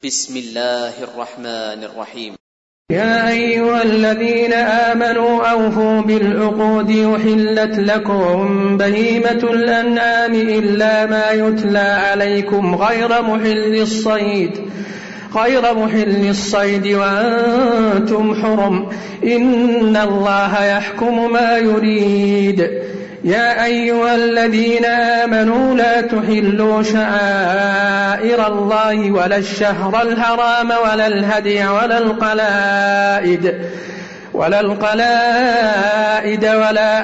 بسم الله الرحمن الرحيم. يا أيها الذين آمنوا أوفوا بالعقود يحلت لكم بهيمة الأنعام إلا ما يتلى عليكم غير محل الصيد وأنتم حرم إن الله يحكم ما يريد. يا أيها الذين آمنوا لا تحلوا شعائر الله ولا الشهر الحرام ولا الهدي ولا القلائد ولا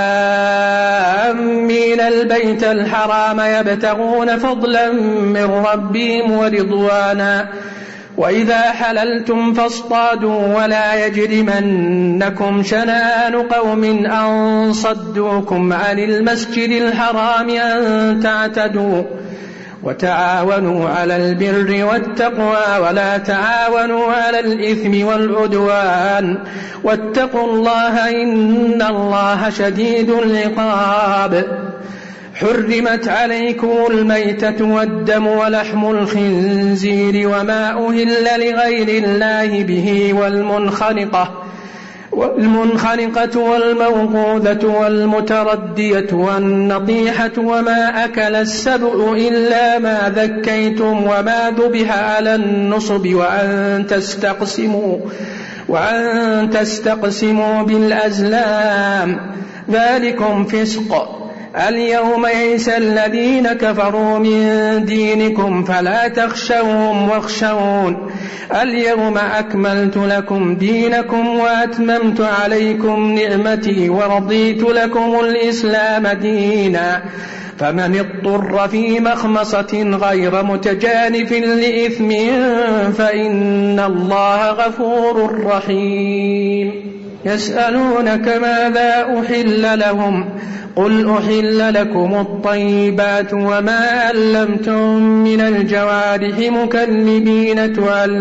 آمين البيت الحرام يبتغون فضلا من ربهم ورضوانا وإذا حللتم فاصطادوا ولا يجرمنكم شنآن قوم أن صدوكم عن المسجد الحرام أن تعتدوا وتعاونوا على البر والتقوى ولا تعاونوا على الإثم والعدوان واتقوا الله إن الله شديد العقاب. حرمت عليكم الميتة والدم ولحم الخنزير وما أهل لغير الله به والمنخنقة والموقوذة والمتردية والنطيحة وما أكل السبع إلا ما ذكيتم وما ذبح على النصب وأن تستقسموا بالأزلام ذلكم فسق. اليوم يئس الذين كفروا من دينكم فلا تخشوهم واخشون. اليوم أكملت لكم دينكم وأتممت عليكم نعمتي ورضيت لكم الإسلام دينا. فمن اضطر في مخمصة غير متجانف لإثم فإن الله غفور رحيم. يسألونك ماذا أحل لهم قل أحل لكم الطيبات وما علمتم من الجوارح مكلبين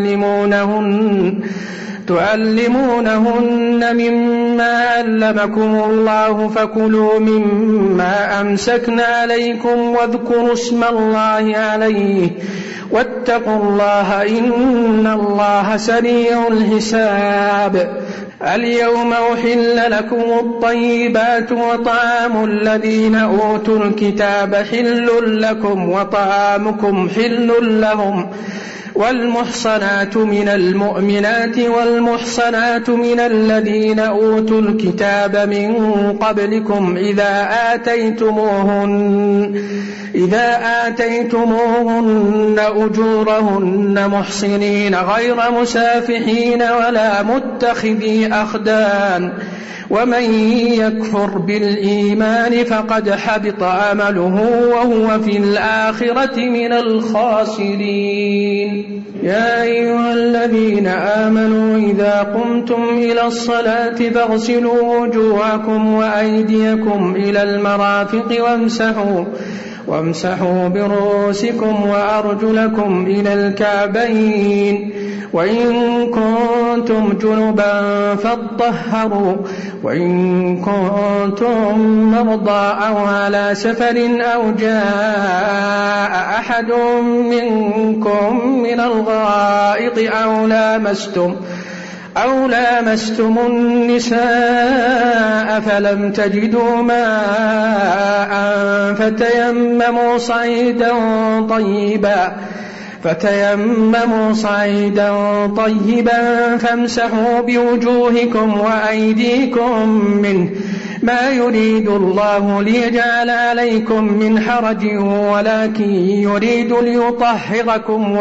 تعلمونهن مما علمكم الله فكلوا مما أمسكن عليكم واذكروا اسم الله عليه واتقوا الله إن الله سريع الحساب. اليوم أحل لكم الطيبات وطعام الذين أوتوا الكتاب حل لكم وطعامكم حل لهم والمحصنات من المؤمنات والمحصنات من الذين أوتوا الكتاب من قبلكم إذا آتيتموهن أجورهن محصنين غير مسافحين ولا متخذي أخدان ومن يكفر بالإيمان فقد حبط عمله وهو في الآخرة من الخاسرين. يا أيها الذين آمنوا إذا قمتم إلى الصلاة فاغسلوا وجوهكم وأيديكم إلى المرافق وامسحوا برؤوسكم وأرجلكم إلى الكعبين وإن كنتم جنبا فاطهروا وإن كنتم مرضى أو على سفر أو جاء أحد منكم من الغائط أو لامستم النساء فلم تجدوا ماء فتيمموا صعيدا طيبا فامسحوا بوجوهكم وأيديكم منه ما يريد الله ليجعل عليكم من حرج ولكن يريد ليطهركم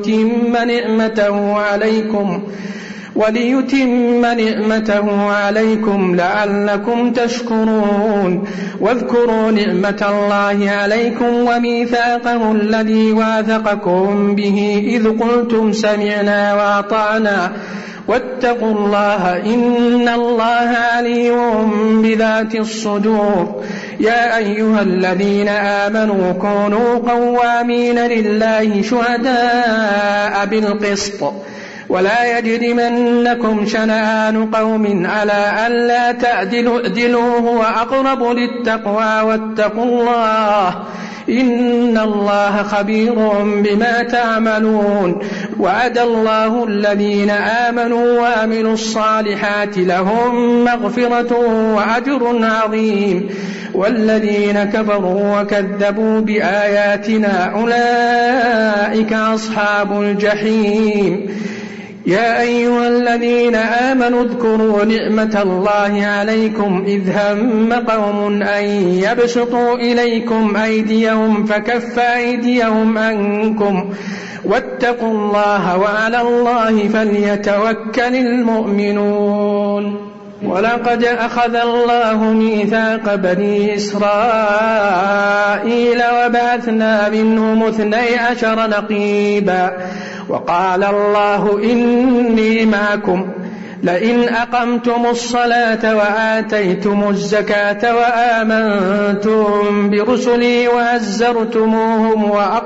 وليتم نعمته عليكم لعلكم تشكرون. واذكروا نعمة الله عليكم وميثاقه الذي واثقكم به إذ قلتم سمعنا وأطعنا واتقوا الله إن الله عليم بذات الصدور. يا أيها الذين آمنوا كونوا قوامين لله شهداء بالقسط ولا يجرمنكم شنآن قوم على ألا تعدلوا اعدلوا هو أقرب للتقوى واتقوا الله إن الله خبير بما تعملون. وعد الله الذين آمنوا وعملوا الصالحات لهم مغفرة وأجر عظيم، والذين كفروا وكذبوا بآياتنا أولئك أصحاب الجحيم. يا أيها الذين آمنوا اذكروا نعمة الله عليكم إذ هم قوم أن يبسطوا إليكم أيديهم فكف أيديهم عنكم واتقوا الله وعلى الله فليتوكل المؤمنون. ولقد أخذ الله ميثاق بني إسرائيل وبعثنا منهم 12 نقيبا وقال الله إني معكم لئن أقمتم الصلاة وآتيتم الزكاة وآمنتم برسلي وعزرتموهم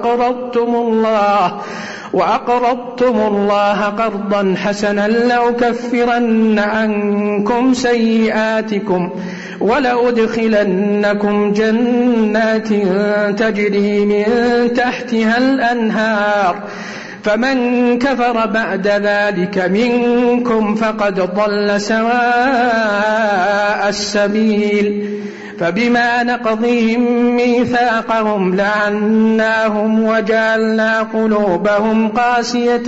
وأقرضتم الله قرضا حسنا لأكفرن عنكم سيئاتكم ولأدخلنكم جنات تجري من تحتها الأنهار فمن كفر بعد ذلك منكم فقد ضل سواء السبيل. فبما نقضهم ميثاقهم لعناهم وجعلنا قلوبهم قاسية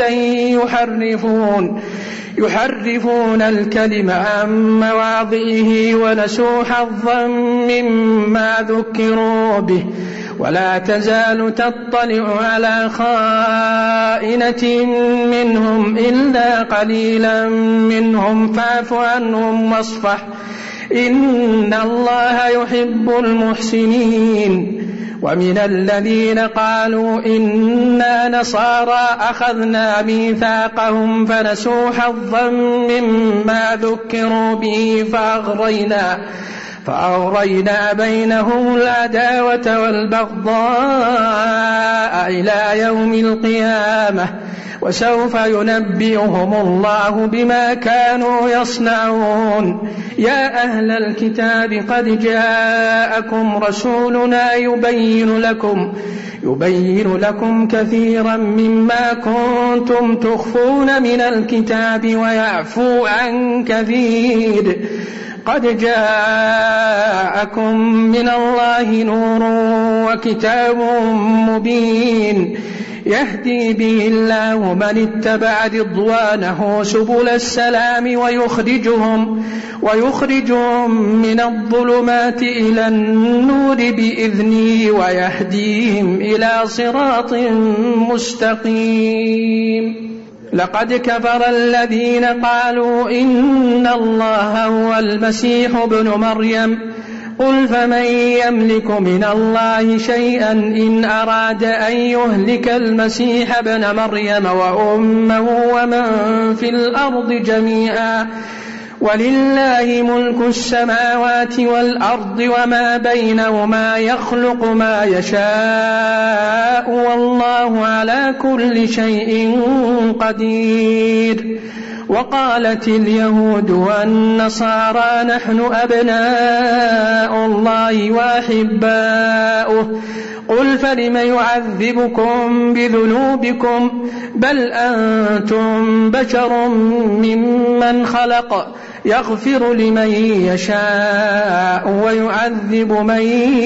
يحرفون الكلم عن مواضعه ونسوا حظا مما ذكروا به ولا تزال تطلع على خائنة منهم إلا قليلا منهم فاعف عنهم واصفح إن الله يحب المحسنين. ومن الذين قالوا إنا نصارى أخذنا ميثاقهم فنسوا حظا مما ذكروا به فأغرينا بينهم العداوة والبغضاء إلى يوم القيامة وسوف ينبئهم الله بما كانوا يصنعون. يا أهل الكتاب قد جاءكم رسولنا يبين لكم كثيرا مما كنتم تخفون من الكتاب ويعفو عن كثير. قد جاءكم من الله نور وكتاب مبين يهدي به الله من اتبع رضوانه سبل السلام ويخرجهم من الظلمات إلى النور بإذنه ويهديهم إلى صراط مستقيم. لقد كفر الذين قالوا إن الله هو المسيح ابن مريم قل فمن يملك من الله شيئا إن أراد أن يهلك المسيح ابن مريم وأمه ومن في الأرض جميعا ولله ملك السماوات والأرض وما بينهما يخلق ما يشاء والله على كل شيء قدير. وقالت اليهود والنصارى نحن أبناء الله وأحباؤه قل فلم يعذبكم بذنوبكم بل أنتم بشر ممن خلق يغفر لمن يشاء ويعذب من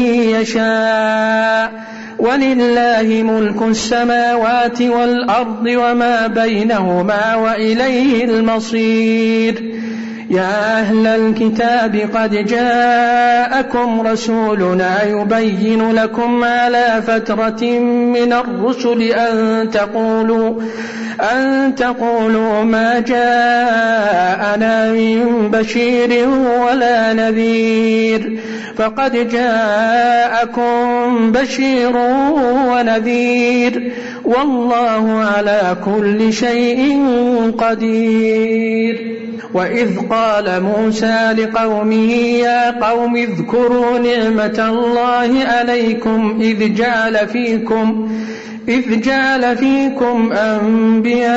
يشاء ولله ملك السماوات والأرض وما بينهما وإليه المصير. يا أهل الكتاب قد جاءكم رسولنا يبين لكم على فترة من الرسل أن تقولوا ما جاءنا من بشير ولا نذير فقد جاءكم بشير ونذير والله على كل شيء قدير. وإذ قال موسى لقومه يا قوم اذكروا نعمة الله عليكم إذ جعل فيكم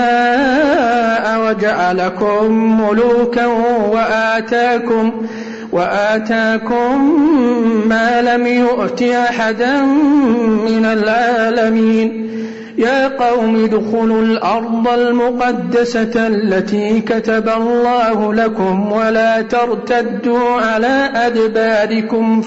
أنبياء وجعلكم ملوكا وآتاكم ما لم يؤت أحدا من العالمين. يا قوم ادخلوا الأرض المقدسة التي كتب الله لكم ولا ترتدوا على أدباركم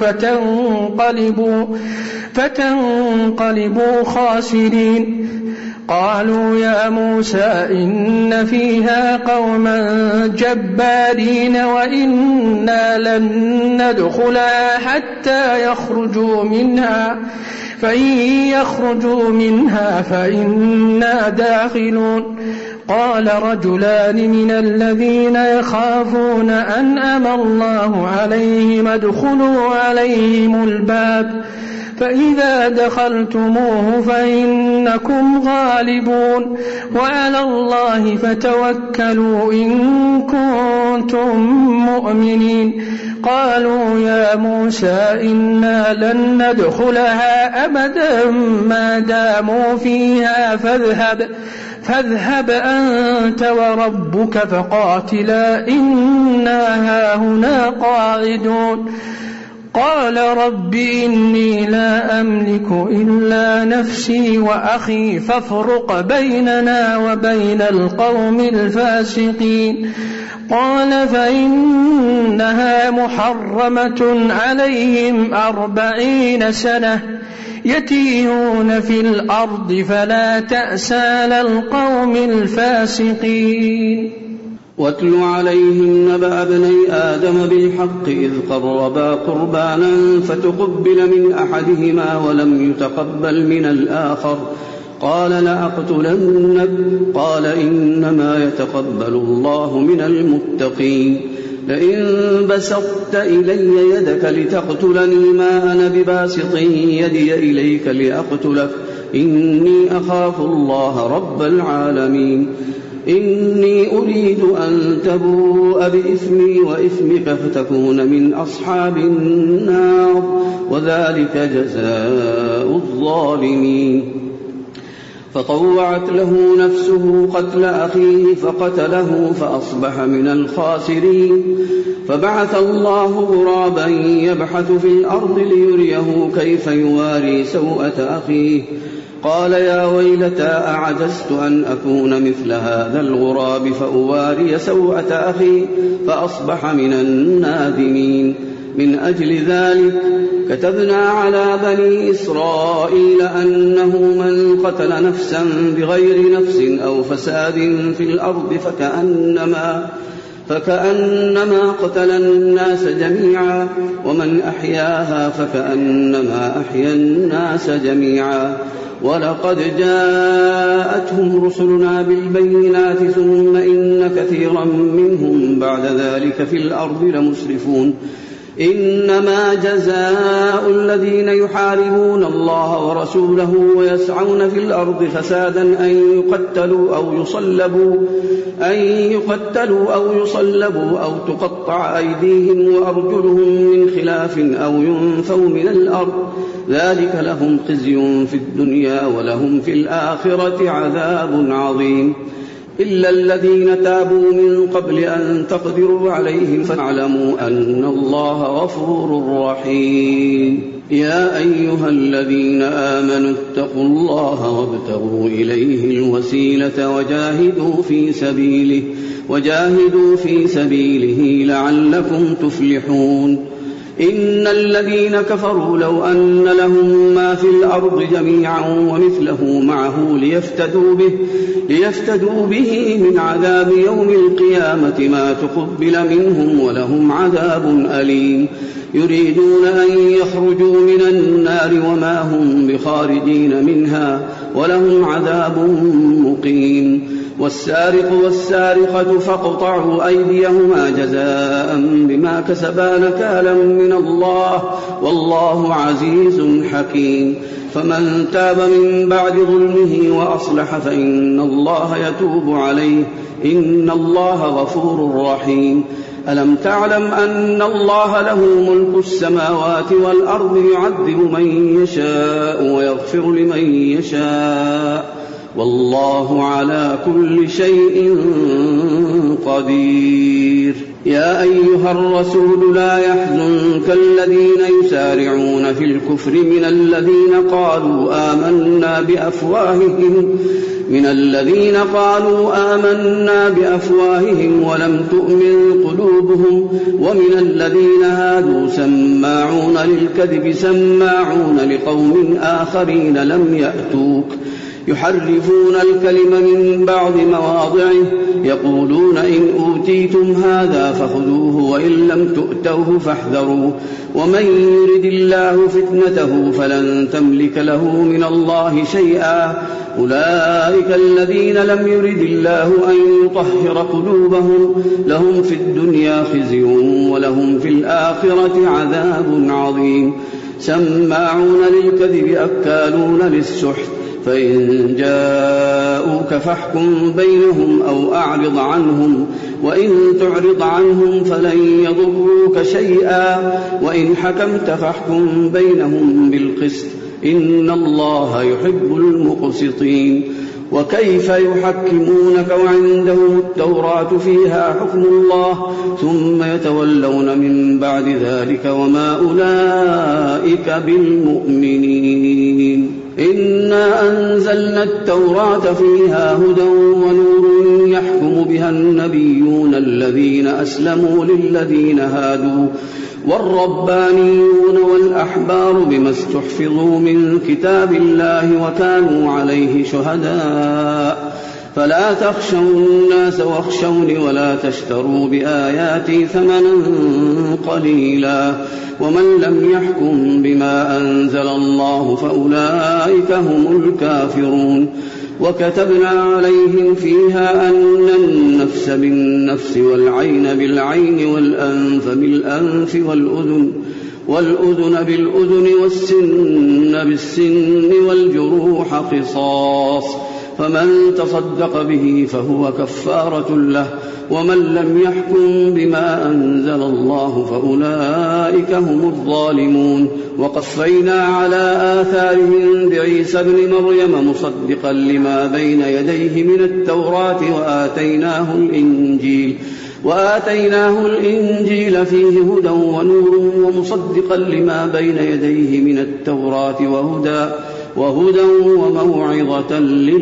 فتنقلبوا خاسرين. قالوا يا موسى إن فيها قوما جبارين وإنا لن ندخلها حتى يخرجوا منها فإن يخرجوا منها فإنا داخلون. قال رجلان من الذين يخافون أنعم الله عليهم ادخلوا عليهم الباب فإذا دخلتموه فإنكم غالبون وعلى الله فتوكلوا إن كنتم مؤمنين. قالوا يا موسى إنا لن ندخلها أبدا ما داموا فيها فاذهب أنت وربك فقاتلا إنا هاهنا قاعدون. قال رب إني لا أملك إلا نفسي وأخي فافرق بيننا وبين القوم الفاسقين. قال فإنها محرمة عليهم 40 سنة يتيهون في الأرض فلا تأس على القوم الفاسقين. واتل عليهم نبأ ابني آدم بالحق إذ قربا قربانا فتقبل من أحدهما ولم يتقبل من الآخر قال لأقتلنك قال إنما يتقبل الله من المتقين. لئن بسطت إلي يدك لتقتلني ما أنا بباسط يدي إليك لأقتلك إني أخاف الله رب العالمين. إني أريد أن تبوء بإثمي وإثمك فتكون من أصحاب النار وذلك جزاء الظالمين. فطوعت له نفسه قتل أخيه فقتله فأصبح من الخاسرين. فبعث الله غرابا يبحث في الأرض ليريه كيف يواري سوءة أخيه قال يا ويلتى أعجزت أن أكون مثل هذا الغراب فأواري سوءة أخي فأصبح من النادمين. من أجل ذلك كتبنا على بني إسرائيل أنه من قتل نفسا بغير نفس أو فساد في الأرض فكأنما قتل الناس جميعا ومن أحياها فكأنما أحيا الناس جميعا. ولقد جاءتهم رسلنا بالبينات ثم إن كثيرا منهم بعد ذلك في الأرض لمسرفون. إنما جزاء الذين يحاربون الله ورسوله ويسعون في الأرض فسادا أن يقتلوا أو يصلبوا أو تقطع أيديهم وأرجلهم من خلاف أو ينفوا من الأرض ذلك لهم خزي في الدنيا ولهم في الآخرة عذاب عظيم. إلا الذين تابوا من قبل أن تقدروا عليهم فاعلموا أن الله غفور رحيم. يا أيها الذين آمنوا اتقوا الله وابتغوا إليه الوسيلة وجاهدوا في سبيله لعلكم تفلحون. إن الذين كفروا لو أن لهم ما في الأرض جميعا ومثله معه ليفتدوا به من عذاب يوم القيامة ما تقبل منهم ولهم عذاب أليم. يريدون أن يخرجوا من النار وما هم بخارجين منها ولهم عذاب مقيم. والسارق والسارقة فاقطعوا أيديهما جزاء بما كسبا نكالا من الله والله عزيز حكيم. فمن تاب من بعد ظلمه وأصلح فإن الله يتوب عليه إن الله غفور رحيم. ألم تعلم أن الله له ملك السماوات والأرض يعذب من يشاء ويغفر لمن يشاء والله على كل شيء قدير. يا أيها الرسول لا يحزنك الذين يسارعون في الكفر من الذين قالوا آمنا بأفواههم ولم تؤمن قلوبهم ومن الذين هادوا سماعون للكذب سماعون لقوم آخرين لم يأتوك يحرفون الكلم من بعض مواضعه يقولون إن أوتيتم هذا فخذوه وإن لم تؤتوه فاحذروا ومن يرد الله فتنته فلن تملك له من الله شيئا أولئك الذين لم يرد الله أن يطهر قلوبهم لهم في الدنيا خزي ولهم في الآخرة عذاب عظيم سماعون للكذب أكالون للسحت فإن جاءوك فاحكم بينهم أو أعرض عنهم وإن تعرض عنهم فلن يضروك شيئا وإن حكمت فاحكم بينهم بالقسط إن الله يحب المقسطين وكيف يحكمونك وعندهم التوراة فيها حكم الله ثم يتولون من بعد ذلك وما أولئك بالمؤمنين إنا أنزلنا التوراة فيها هدى ونور يحكم بها النبيون الذين أسلموا للذين هادوا والربانيون والأحبار بما استحفظوا من كتاب الله وكانوا عليه شهداء فلا تخشوا الناس واخشوني ولا تشتروا بآياتي ثمنا قليلا ومن لم يحكم بما أنزل الله فأولئك هم الكافرون وكتبنا عليهم فيها أن النفس بالنفس والعين بالعين والأنف بالأنف والأذن بالأذن والسن بالسن والجروح قصاص فمن تصدق به فهو كفارة له ومن لم يحكم بما أنزل الله فأولئك هم الظالمون وقفينا على آثارهم بعيسى ابن مريم مصدقا لما بين يديه من التوراة وآتيناه الإنجيل فيه هدى ونور ومصدقا لما بين يديه من التوراة وهدى وموعظة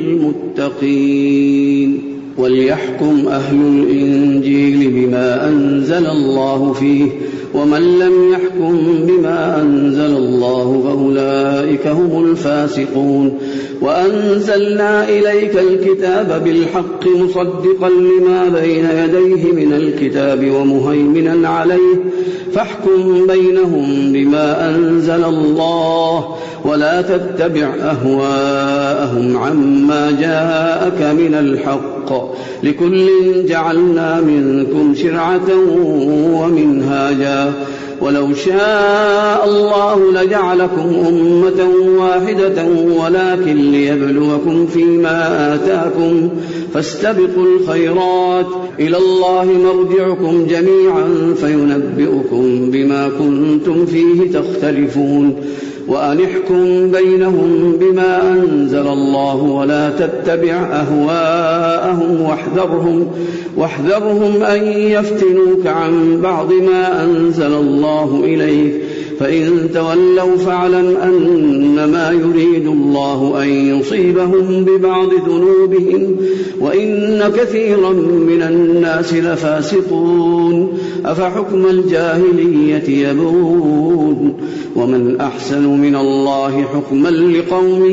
للمتقين وليحكم أهل الإنجيل بما أنزل الله فيه ومن لم يحكم بما أنزل الله فأولئك هم الفاسقون وأنزلنا إليك الكتاب بالحق مصدقا لما بين يديه من الكتاب ومهيمنا عليه فاحكم بينهم بما أنزل الله ولا تتبع أهواءهم عما جاءك من الحق لكل جعلنا منكم شرعة ومنهاجا ولو شاء الله لجعلكم أمة واحدة ولكن ليبلوكم فيما آتاكم فاستبقوا الخيرات إلى الله مرجعكم جميعا فينبئكم بما كنتم فيه تختلفون وأن احكم بينهم بما أنزل الله ولا تتبع أهواءهم واحذرهم أن يفتنوك عن بعض ما أنزل الله إليك فإن تولوا فاعلم أنما يريد الله أن يصيبهم ببعض ذنوبهم وإن كثيرا من الناس لفاسقون أفحكم الجاهلية يبغون ومن أحسن من الله حكما لقوم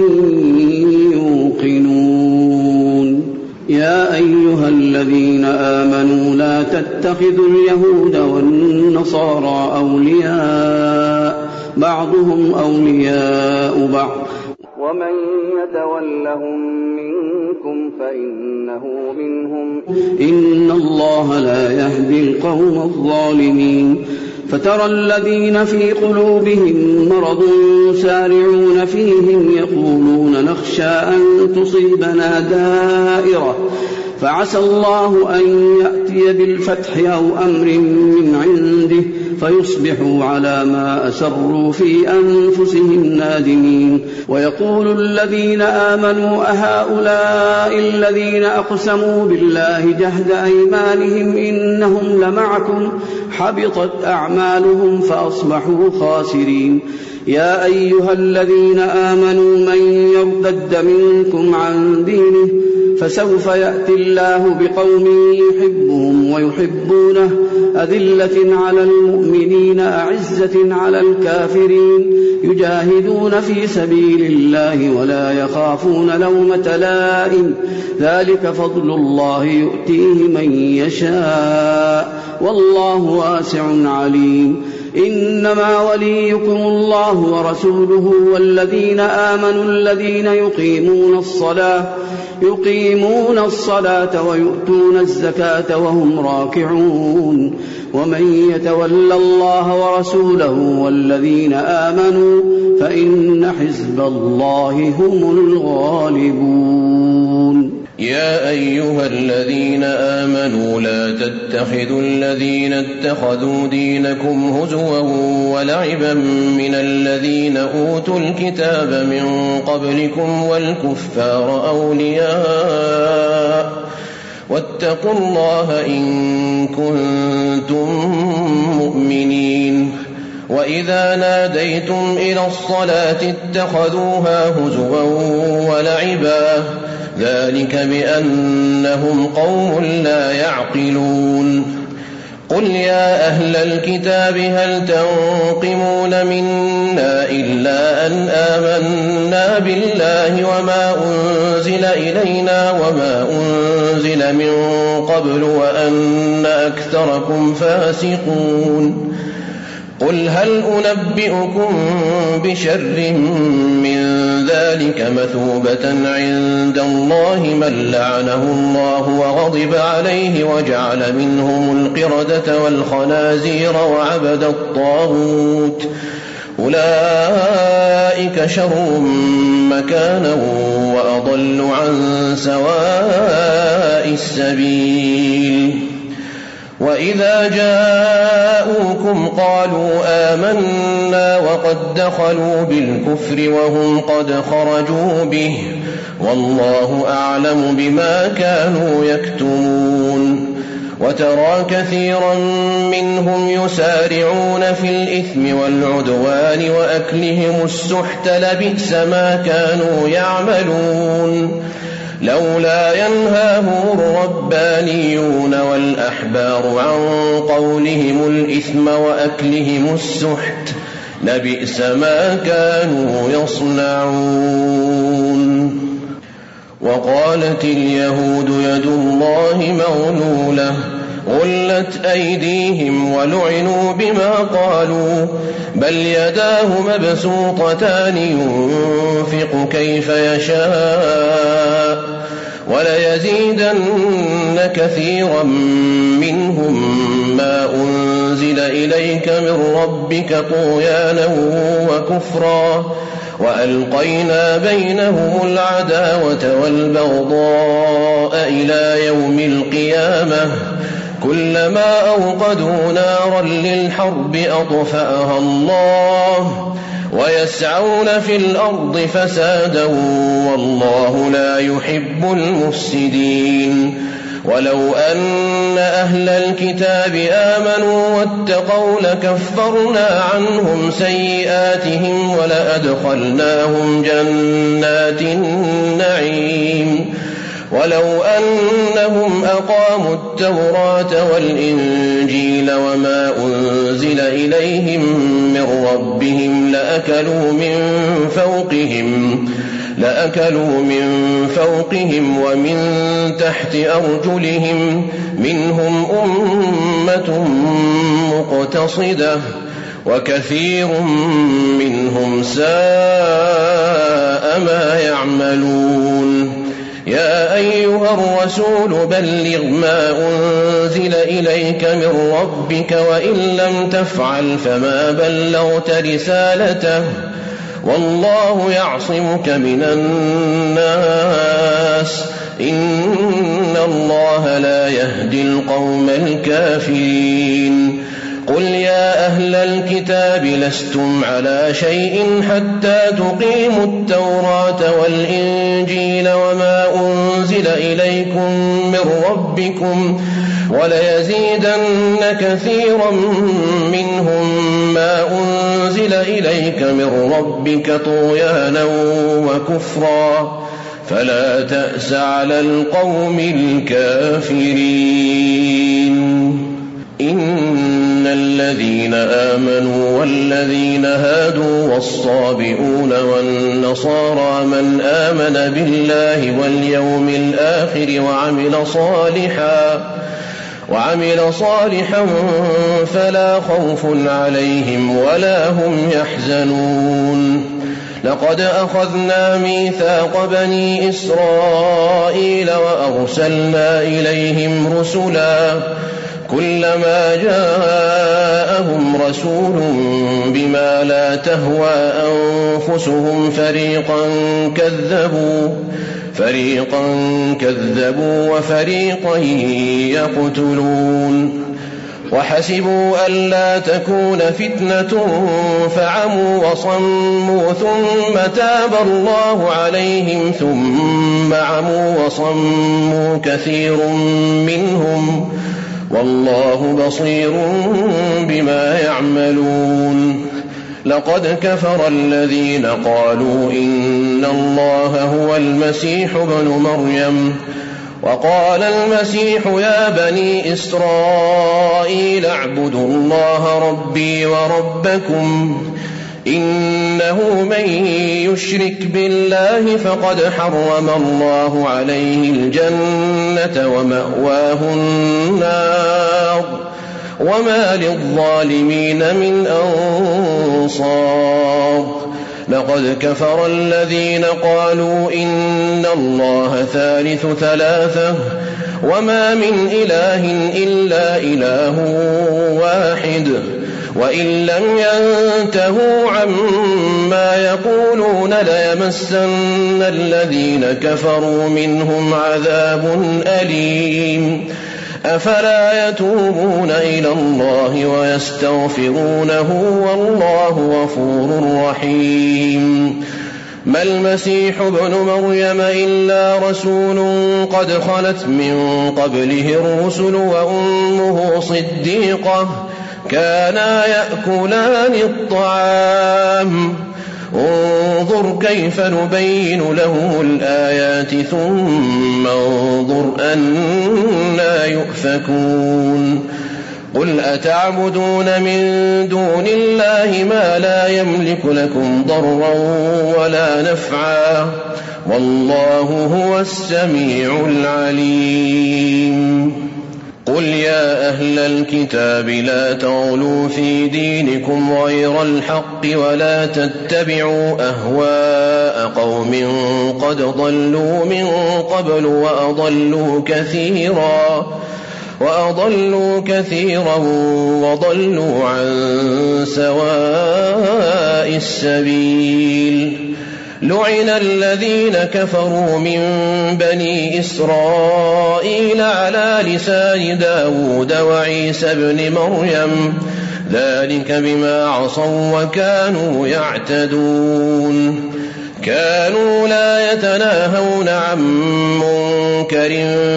يوقنون يا أيها الذين آمنوا لا تتخذوا اليهود والنصارى أولياء بعضهم أولياء بعض ومن يتولهم منكم فإنه منهم إن الله لا يهدي القوم الظالمين فترى الذين في قلوبهم مرض يسارعون فيهم يقولون نخشى أن تصيبنا دائرة فعسى الله أن يأتي بالفتح أو أمر من عنده فيصبحوا على ما أسروا في أنفسهم نادمين. ويقول الذين آمنوا أهؤلاء الذين أقسموا بالله جهد أيمانهم إنهم لمعكم حبطت أعمالهم فأصبحوا خاسرين. يا أيها الذين آمنوا من يرتد منكم عن دينه فسوف يأتي الله بقوم يحبهم ويحبونه أذلة على المؤمنين أعزة على الكافرين يجاهدون في سبيل الله ولا يخافون لومة لائم ذلك فضل الله يؤتيه من يشاء والله واسع عليم. إنما وليكم الله ورسوله والذين آمنوا الذين يقيمون الصلاة ويؤتون الزكاة وهم راكعون. ومن يتول الله ورسوله والذين آمنوا فإن حزب الله هم الغالبون. يا أيها الذين آمنوا لا تتخذوا الذين اتخذوا دينكم هزوا ولعبا من الذين أوتوا الكتاب من قبلكم والكفار أولياء واتقوا الله إن كنتم مؤمنين. وإذا ناديتم إلى الصلاة اتخذوها هزوا ولعبا ذلك بأنهم قوم لا يعقلون. قل يا أهل الكتاب هل تنقمون منا إلا أن آمنا بالله وما أنزل إلينا وما أنزل من قبل وأن أكثركم فاسقون. قل هل أنبئكم بشر من ذلك مثوبة عند الله من لعنه الله وغضب عليه وجعل منهم القردة والخنازير وعبد الطاغوت أولئك شر مكانا وأضل عن سواء السبيل. وإذا جاءوكم قالوا آمنا وقد دخلوا بالكفر وهم قد خرجوا به والله أعلم بما كانوا يكتمون. وترى كثيرا منهم يسارعون في الإثم والعدوان وأكلهم السحت لبئس ما كانوا يعملون. لولا ينهاهم الربانيون والأحبار عن قولهم الإثم وأكلهم السحت لبئس ما كانوا يصنعون. وقالت اليهود يد الله مغلولة غلت أيديهم ولعنوا بما قالوا بل يداه مبسوطتان ينفق كيف يشاء وليزيدن كثيرا منهم ما أنزل إليك من ربك طغيانا وكفرا وألقينا بينهم العداوة والبغضاء إلى يوم القيامة كلما أوقدوا نارا للحرب أطفأها الله ويسعون في الأرض فسادا والله لا يحب المفسدين. ولو أن أهل الكتاب آمنوا واتقوا لكفرنا عنهم سيئاتهم ولأدخلناهم جنات النعيم. ولو أنهم أقاموا التوراة والإنجيل وما أنزل إليهم من ربهم لأكلوا من فوقهم ومن تحت أرجلهم منهم أمة مقتصدة وكثير منهم ساء ما يعملون. يا أيها الرسول بلغ ما أنزل إليك من ربك وإن لم تفعل فما بلغت رسالته والله يعصمك من الناس إن الله لا يهدي القوم الكافرين قل يا أهل الكتاب لستم على شيء حتى تقيموا التوراة والإنجيل وما أنزل إليكم من ربكم وليزيدن كثيرا منهم ما أنزل إليك من ربك طغيانا وكفرا فلا تأس على القوم الكافرين إن الذين آمنوا والذين هادوا والصابئون والنصارى من آمن بالله واليوم الآخر وعمل صالحا فلا خوف عليهم ولا هم يحزنون لقد أخذنا ميثاق بني إسرائيل وأرسلنا إليهم رسلا كلما جاءهم رسول بما لا تهوى أنفسهم فريقا كذبوا وفريقا يقتلون وحسبوا ألا تكون فتنة فعموا وصموا ثم تاب الله عليهم ثم عموا وصموا كثير منهم والله بصير بما يعملون لقد كفر الذين قالوا إن الله هو المسيح ابن مريم وقال المسيح يا بني إسرائيل اعبدوا الله ربي وربكم إنه من يشرك بالله فقد حرم الله عليه الجنة ومأواه النار وما للظالمين من أنصار لقد كفر الذين قالوا إن الله ثالث ثلاثة وما من إله إلا إله واحد وإن لم ينتهوا عما يقولون ليمسن الذين كفروا منهم عذاب أليم أفلا يتوبون إلى الله ويستغفرونه والله غفور رحيم ما المسيح ابن مريم إلا رسول قد خلت من قبله الرسل وأمه صديقة كانا يأكلان الطعام انظر كيف نبين لهم الآيات ثم انظر أنا يؤفكون قل أتعبدون من دون الله ما لا يملك لكم ضرا ولا نفعا والله هو السميع العليم قل يا أهل الكتاب لا تغلوا في دينكم غير الحق ولا تتبعوا أهواء قوم قد ضلوا من قبل وأضلوا كثيرا وضلوا عن سواء السبيل لعن الذين كفروا من بني إسرائيل على لسان داود وعيسى بن مريم ذلك بما عصوا وكانوا يعتدون كانوا لا يتناهون عن منكر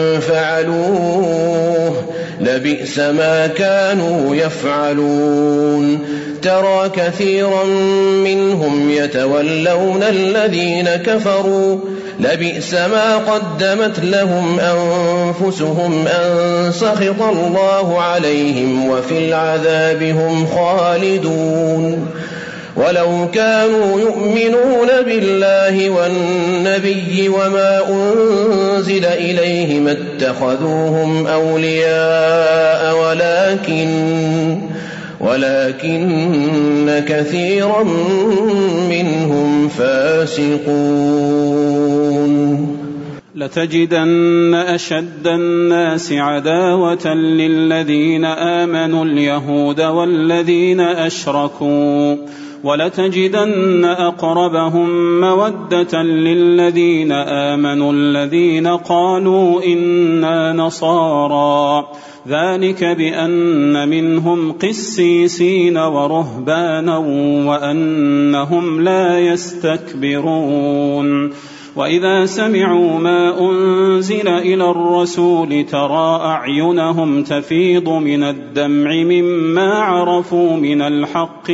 فعلوه لبئس ما كانوا يفعلون ترى كثيرا منهم يتولون الذين كفروا لبئس ما قدمت لهم أنفسهم أن سخط الله عليهم وفي العذاب هم خالدون ولو كانوا يؤمنون بالله والنبي وما أنزل إليه ما اتخذوهم أولياء ولكن كثيرا منهم فاسقون لتجدن أشد الناس عداوة للذين آمنوا اليهود والذين أشركوا ولتجدن أقربهم مودة للذين آمنوا الذين قالوا إنا نصارى ذلك بأن منهم قسيسين ورهبانا وأنهم لا يستكبرون وإذا سمعوا ما أنزل إلى الرسول ترى أعينهم تفيض من الدمع مما عرفوا من الحق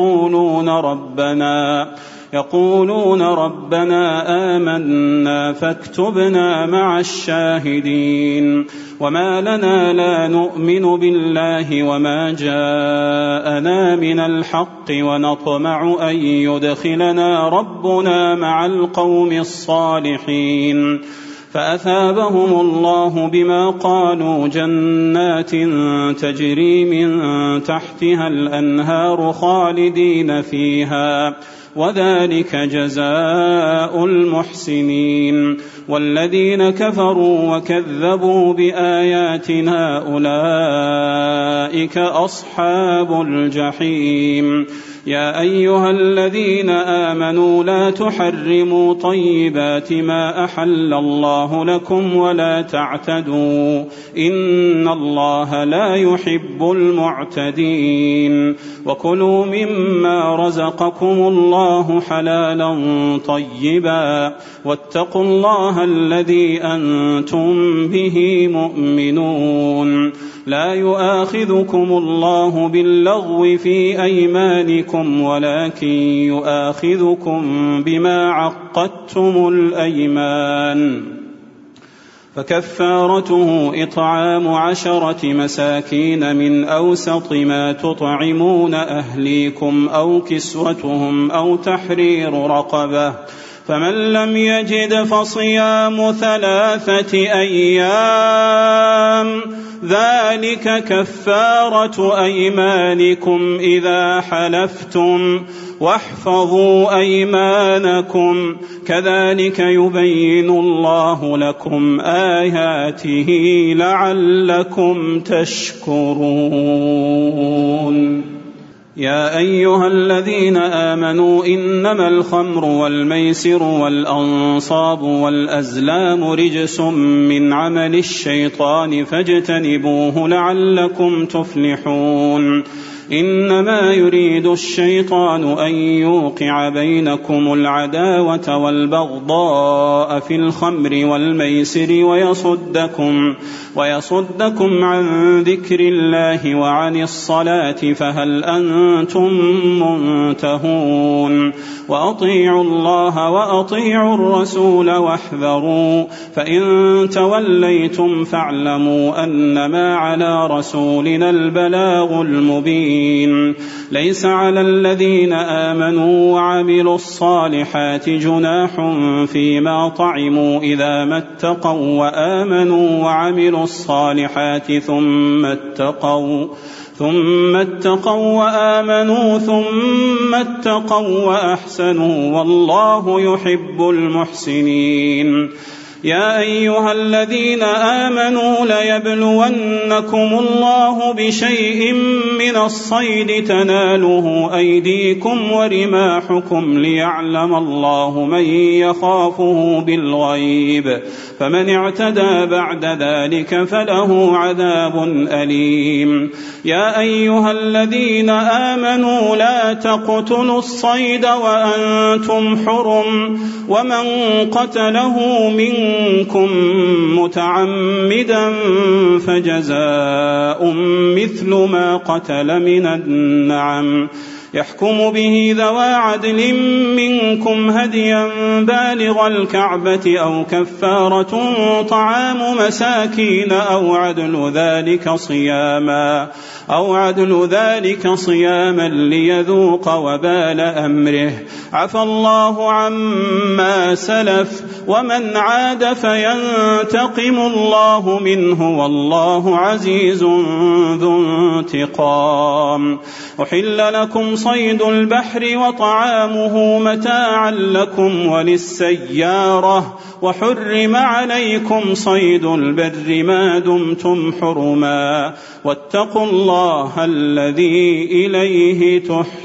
يقولون ربنا آمنا فاكتبنا مع الشاهدين وما لنا لا نؤمن بالله وما جاءنا من الحق ونطمع أن يدخلنا ربنا مع القوم الصالحين فأثابهم الله بما قالوا جنات تجري من تحتها الأنهار خالدين فيها وذلك جزاء المحسنين والذين كفروا وكذبوا بآياتنا أولئك أصحاب الجحيم يا أيها الذين آمنوا لا تحرموا طيبات ما أحل الله لكم ولا تعتدوا إن الله لا يحب المعتدين وكلوا مما رزقكم الله حلالا طيبا واتقوا الله الذي أنتم به مؤمنون لا يؤاخذكم الله باللغو في أيمانكم ولكن يؤاخذكم بما عقدتم الأيمان فكفارته إطعام 10 مساكين من أوسط ما تطعمون أهليكم أو كسوتهم أو تحرير رقبة فمن لم يجد فصيام 3 أيام ذلك كفارة أيمانكم إذا حلفتم واحفظوا أيمانكم كذلك يبين الله لكم آياته لعلكم تشكرون يا أيها الذين آمنوا إنما الخمر والميسر والأنصاب والأزلام رجس من عمل الشيطان فاجتنبوه لعلكم تفلحون إنما يريد الشيطان أن يوقع بينكم العداوة والبغضاء في الخمر والميسر ويصدكم عن ذكر الله وعن الصلاة فهل أنتم منتهون وأطيعوا الله وأطيعوا الرسول واحذروا فإن توليتم فاعلموا أنما على رسولنا البلاغ المبين ليس على الذين آمنوا وعملوا الصالحات جناح فيما طعموا إذا ما اتقوا وآمنوا وعملوا الصالحات ثم اتقوا وآمنوا ثم اتقوا وأحسنوا والله يحب المحسنين يا أيها الذين آمنوا ليبلونكم الله بشيء من الصيد تناله أيديكم ورماحكم ليعلم الله من يخافه بالغيب فمن اعتدى بعد ذلك فله عذاب أليم يا أيها الذين آمنوا لا تقتلوا الصيد وأنتم حرم ومن قتله منكم متعمدا فجزاء مثل ما قتل من النعم يحكم به ذوى عدل منكم هديا بالغ الكعبة أو كفارة طعام مساكين أو عدل ذلك صياما ليذوق وبال أمره عفى الله عما سلف ومن عاد فينتقم الله منه والله عزيز ذو انتقام أحل لكم صيد البحر وطعامه متاعا لكم وللسيارة وحرم عليكم صيد البر ما دمتم حرما واتقوا الله الذي إليه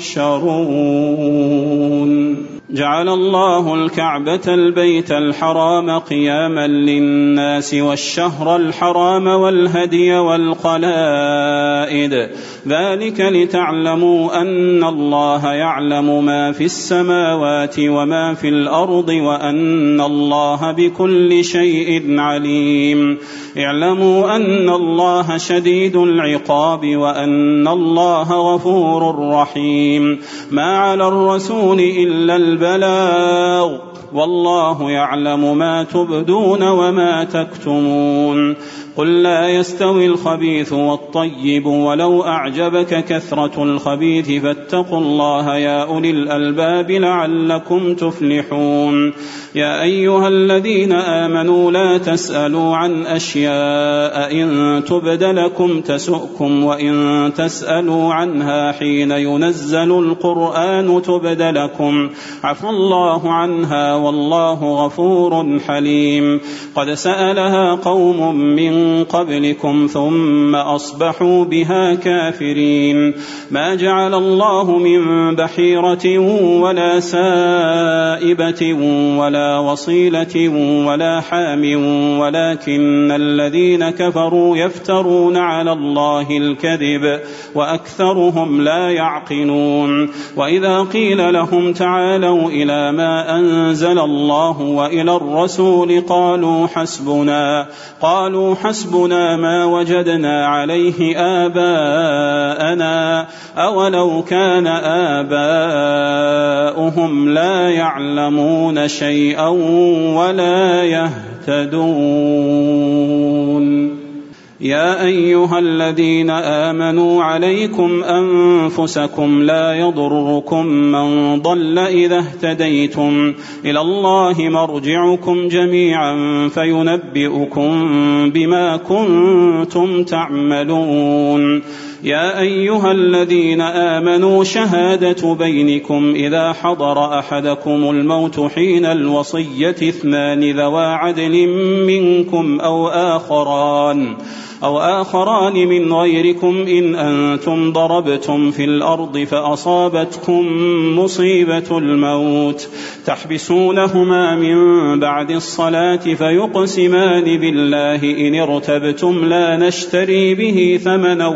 تحشرون. جعل الله الكعبة البيت الحرام قياما للناس والشهر الحرام والهدي والقلائد ذلك لتعلموا أن الله يعلم ما في السماوات وما في الأرض وأن الله بكل شيء عليم. اعلموا أن الله شديد العقاب وأن الله غفور رحيم. ما على الرسول إلا البلاغ والله يعلم ما تبدون وما تكتمون. قل لا يستوي الخبيث والطيب ولو أعجبك كثرة الخبيث فاتقوا الله يا أولي الألباب لعلكم تفلحون. يا أيها الذين آمنوا لا تسألوا عن أشياء إن تبد لكم تسؤكم وإن تسألوا عنها حين ينزل القرآن تبد لكم عفى الله عنها والله غفور حليم. قد سألها قوم من قبلكم ثم أصبحوا بها كافرين. ما جعل الله من بحيرة ولا سائبة ولا وصيلة ولا حام ولكن الذين كفروا يفترون على الله الكذب وأكثرهم لا يعقلون. وإذا قيل لهم تعالوا إلى ما أنزل الله وإلى الرسول قالوا حسبنا ما وجدنا عليه آباءنا أولو كان آباؤهم لا يعلمون شيئا ولا يهتدون. يا أيها الذين آمنوا عليكم أنفسكم لا يضركم من ضل إذا اهتديتم إلى الله مرجعكم جميعا فينبئكم بما كنتم تعملون. يا أيها الذين آمنوا شهادة بينكم إذا حضر أحدكم الموت حين الوصية 2 ذوى عدل منكم أو آخران من غيركم إن أنتم ضربتم في الأرض فأصابتكم مصيبة الموت تحبسونهما من بعد الصلاة فيقسمان بالله إن ارتبتم لا نشتري به ثمنا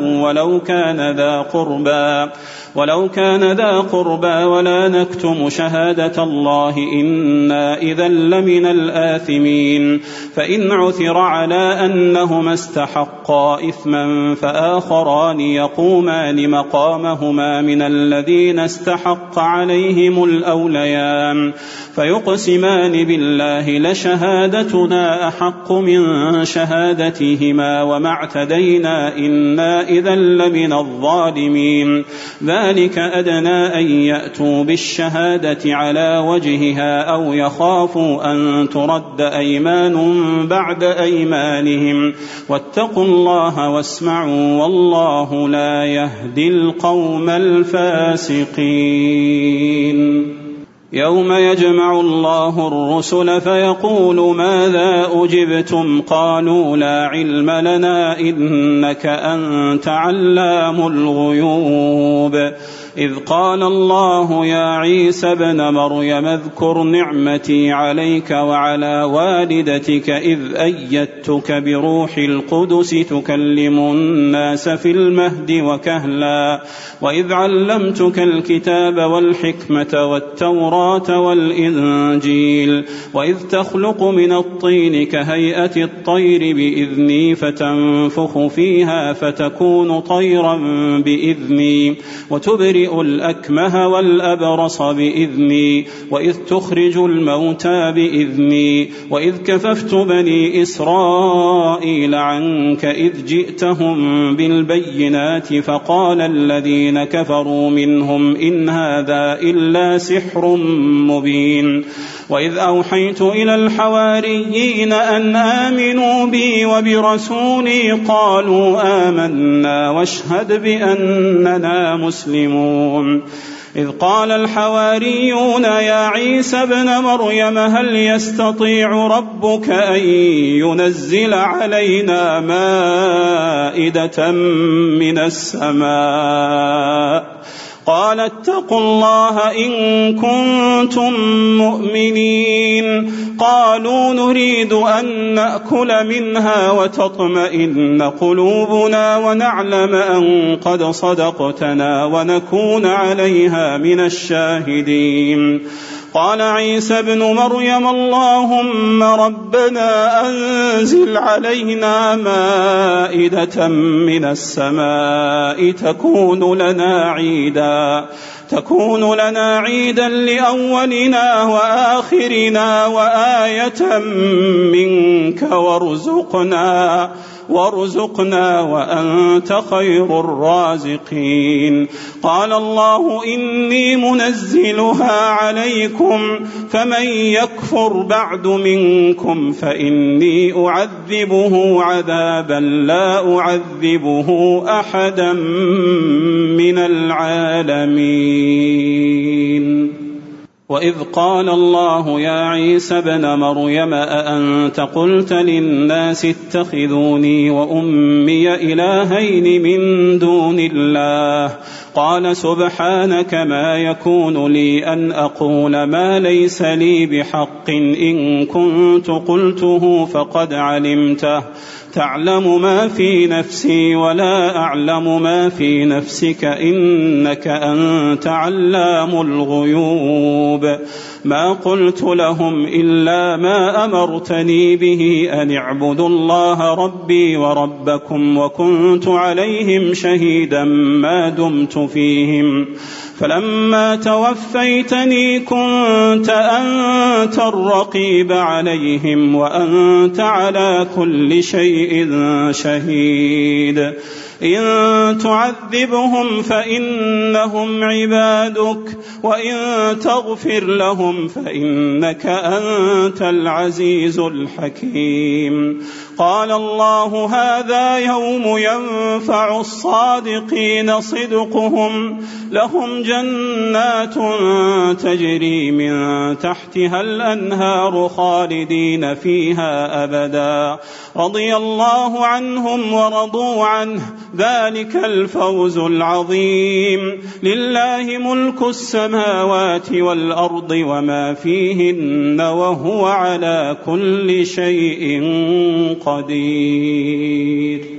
ولو كان ذا قربى ولا نكتم شهادة الله إنا إذا لمن الآثمين. فإن عثر على أنهما استحقا إثما فآخران يقومان مقامهما من الذين استحق عليهم الأوليان فيقسمان بالله لشهادتنا أحق من شهادتهما وما اعتدينا إنا إذا لمن الظالمين. ذلك أدنى أن يأتوا بالشهادة على وجهها أو يخافوا أن ترد أيمان بعد أيمانهم واتقوا الله واسمعوا والله لا يهدي القوم الفاسقين. يوم يجمع الله الرسل فيقول ماذا أجبتم قالوا لا علم لنا إنك أنت علام الغيوب. إذ قال الله يا عيسى ابن مريم اذكر نعمتي عليك وعلى والدتك إذ أيدتك بروح القدس تكلم الناس في المهد وكهلا وإذ علمتك الكتاب والحكمة والتوراة والإنجيل وإذ تخلق من الطين كهيئة الطير بإذني فتنفخ فيها فتكون طيرا بإذني وتبرئ الأكمه والأبرص بإذني وإذ تخرج الموتى بإذني وإذ كففت بني إسرائيل عنك إذ جئتهم بالبينات فقال الذين كفروا منهم إن هذا إلا سحر مبين. وإذ أوحيت إلى الحواريين أن آمنوا بي وبرسولي قالوا آمنا واشهد بأننا مسلمون. يعلمون. إذ قال الحواريون يا عيسى ابن مريم هل يستطيع ربك أن ينزل علينا مائدة من السماء قال اتقوا الله إن كنتم مؤمنين. قالوا نريد أن نأكل منها وتطمئن قلوبنا ونعلم أن قد صدقتنا ونكون عليها من الشاهدين. قال عيسى ابن مريم اللهم ربنا أنزل علينا مائدة من السماء تكون لنا عيدا لأولنا وآخرنا وآية منك وارزقنا وأنت خير الرازقين. قال الله إني منزلها عليكم فمن يكفر بعد منكم فإني أعذبه عذابا لا أعذبه أحدا من العالمين. وإذ قال الله يا عيسى ابن مريم أأنت قلت للناس اتخذوني وأمي إلهين من دون الله قال سبحانك ما يكون لي أن أقول ما ليس لي بحق إن كنت قلته فقد علمته تعلم ما في نفسي ولا أعلم ما في نفسك إنك أنت علام الغيوب. ما قلت لهم إلا ما أمرتني به أن اعبدوا الله ربي وربكم وكنت عليهم شهيدا ما دمت فيهم فلما توفيتني كنت أنت الرقيب عليهم وأنت على كل شيء شهيد. إن تعذبهم فإنهم عبادك وإن تغفر لهم فإنك أنت العزيز الحكيم. قال الله هذا يوم ينفع الصادقين صدقهم لهم جنات تجري من تحتها الأنهار خالدين فيها أبدا رضي الله عنهم ورضوا عنه ذلك الفوز العظيم. لله ملك السماوات والأرض وما فيهن وهو على كل شيء قدير.